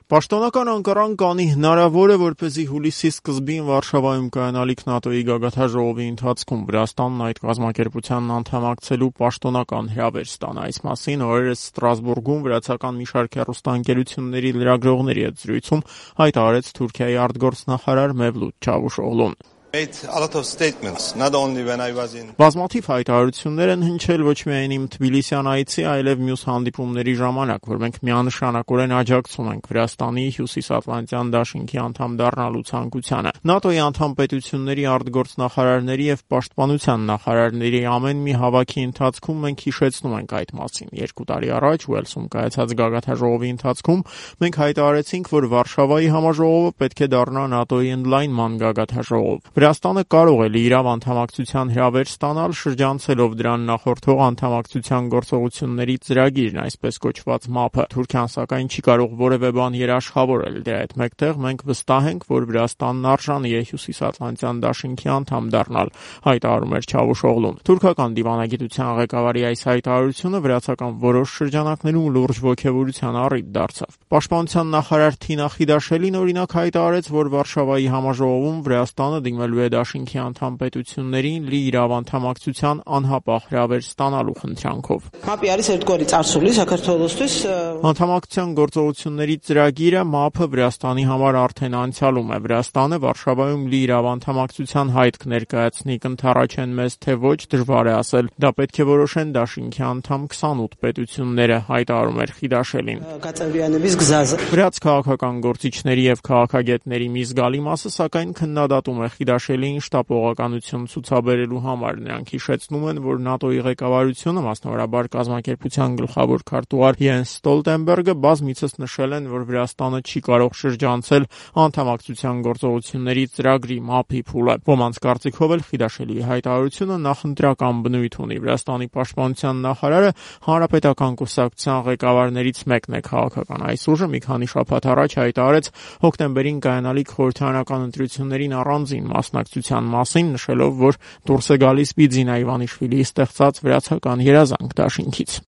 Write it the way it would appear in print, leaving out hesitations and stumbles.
Պաշտոնական Անկարան կանի հնարավոր է, որպեսզի հուլիսի սկզբին Վարշավայում կայանալիք ՆԱՏՕ-ի գագաթնաժողովի ընթացքում Վրաստանն այդ կազմակերպությանն անդամակցելու պաշտոնական հրավեր ստանա։ Այս մասին օրերս Ստրասբուրգում վրացական մի շարք հեռուստաընկերությունների լրագրողների հետ զրույցում հայտարարեց Թուրքիայի արտգործնախարար Մևլութ Չավուշօղլուն։ Բազմաթիվ հայտարարություններ են հնչել ոչ միայն իմ Թբիլիսյան այցի, այլև մյուս հանդիպումների ժամանակ, որ մենք միանշանակորեն աջակցում ենք Վրաստանի Հյուսիսատլանտյան դաշինքի անդամ դառնալու ցանկությանը։ ՆԱՏՕ-ի անդամ պետությունների արտգործնախարարների եւ պաշտպանության նախարարների ամեն մի հավաքի ընթացքում մենք հիշեցնում ենք այդ մասին։ 2 տարի առաջ Ուելսում կայացած գագաթնաժողովի ընթացքում մենք հայտարարեցինք, որ Վարշավայի համաժողովը պետք է դառնա ՆԱՏՕ-ի ընդլայնման գագաթնաժողով։ Վրաստանը կարող է լիիրավ անդամակցության հրավեր ստանալ, շրջանցելով դրան նախորդող անդամակցության գործողությունների ծրագիրն, այսպես կոչված ՄԱՊ-ը։ Թուրքիան սակայն չի կարող որևէ բան երաշխավորել։ Դրա հետ մեկտեղ մենք վստահ ենք, որ Վրաստանն արժանի է Հյուսիսատլանտյան դաշինքի անդամ դառնալ, հայտարարում էր Չավուշօղլուն։ Թուրքական դիվանագիտության ղեկավարի այս հայտարարությունը վրացական որոշ շրջանակներում լուրջ ոգևորության առիթ դարձավ։ Պաշտպանության նախարար Թինա Խիդաշելին օրինակ հայտարարեց, որ Վարշավայի համաժողովում Վրաստանը դիմելու է դաշինքի անդամ պետություններին լիիրավ անդամակցության անհապաղ հրավեր ստանալու խնդրանքով։ Անդամակցության գործողությունների ծրագիրը ՄԱՊ-ը Վրաստանի համար արդեն անցյալում է։ Վրաստանը Վարշավայում լիիրավ անդամակցության հայտք ներկայացնի, կընդառաջեն մեզ թե ոչ, դժվար է ասել։ Դա պետք է որոշեն դաշինքի անդամ 28 պետությունները, հայտարարում էր Խիդաշելին։ Վրաց քաղաքական գործիչների եւ քաղաքագետների մի զգալի մասը սակայն քննադատում է Խիդաշելին շտապողականություն ցուցաբերելու համար։ Նրանք հիշեցնում են, որ ՆԱՏՕ-ի ղեկավարությունը, մասնավորաբար կազմակերպության գլխավոր քարտուղար Յենս Ստոլտենբերգը բազմիցս նշել են, որ Վրաստանը չի կարող շրջանցել անդամակցության գործողությունների ծրագրի ՄԱՊ-ի փուլը։ Ոմանց կարծիքով էլ Խիդաշելիի հայտարարությունը նախընտրական բնույթ ունի։ Վրաստանի պաշտպանության նախարարը հանրապետական կուսակցության ղեկավարներից մեկն է։ Քաղաքական այս ուժը մի քանի շաբաթ առաջ հայտարարեց հոկտեմբերին կայանալիք խորհրդարանական ընտրություններին առանձին մասնակցության մասին, նշելով, որ դուրս է գալիս Բիձինա Իվանիշվիլիի ստեղծած վրացական երազանք դաշինքից։